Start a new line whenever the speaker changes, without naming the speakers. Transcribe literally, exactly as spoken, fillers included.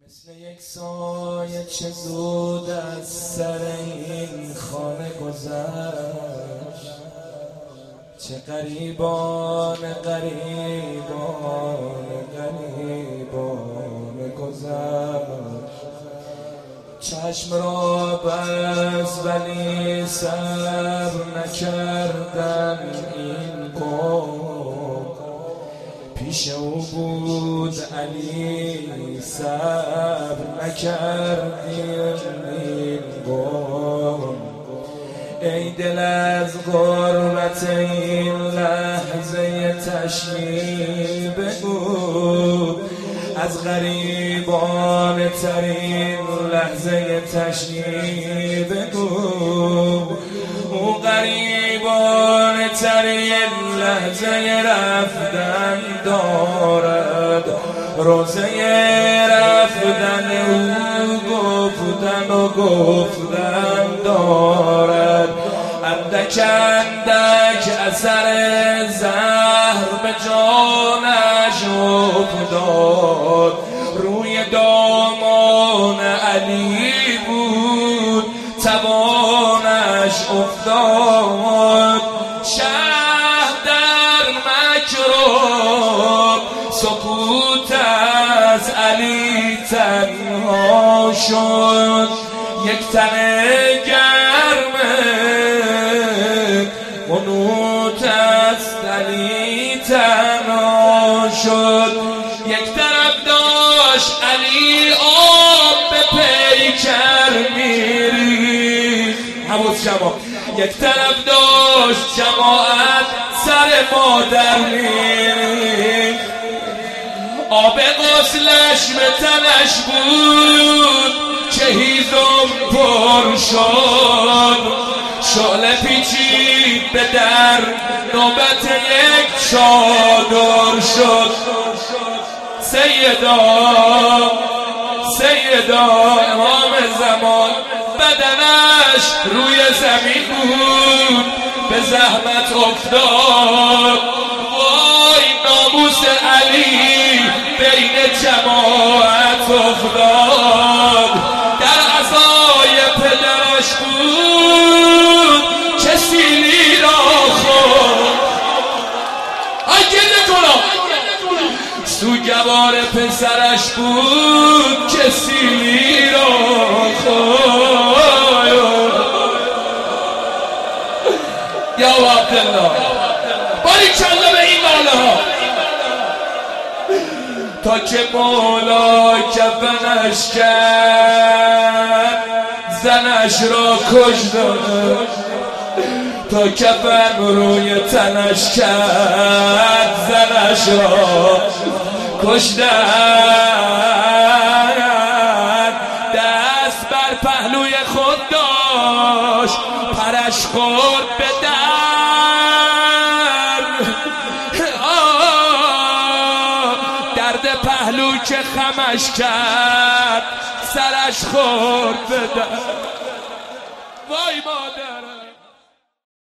مثل یک سایه چه زود از سر این خانه گذشت، چه غریبان غریبان غریبان گذشت. چشم را بس ولی صبر نکردم این قوم، پیش او بود علی صبر نکردیم این قوم. ای دل از غربت این لحظه تشنیع بگو، از غریبان ترین لحظه تشنیع بگو. او غریبان ترین لحظه رفتن دارد، روزه رفتن او گفتن و گفتن دارد. اندک اندک اثر زهر به جانش افتاد، روی دامان علی بود توانش افتاد. شه در مکر سکوت از علی تنها شد، یک تن گرمه قنوت از علی تنها شد. یک طرف داشت علی آب به پیکر میریخت، حواس شما، یک طرف داشت جماعت سر مادر میریخت. آب غسلش به تنش بود که هیزم پر شد. شعله پیچید به در نوبت یک چادر شد. سیدا سیدا امام زمان بدنش روی زمین بود، به زحمت افتاد. وای ناموس علی بین جماعت افتاد. در عصای پدرش بود که سیلی را خورد. آی گله کنم سوگوار پسرش بود که سیلی را خورد. یا عبدالله باری کلا به این ماله ها، تا که مولا کفنش کرد زنش را کشت. تا کفن روی تنش کرد زنش را کشت. دست بر پهلوی خود داشت پرش خورد به در. درد پهلو که خمش کرد سرش خورد به در. وای مادر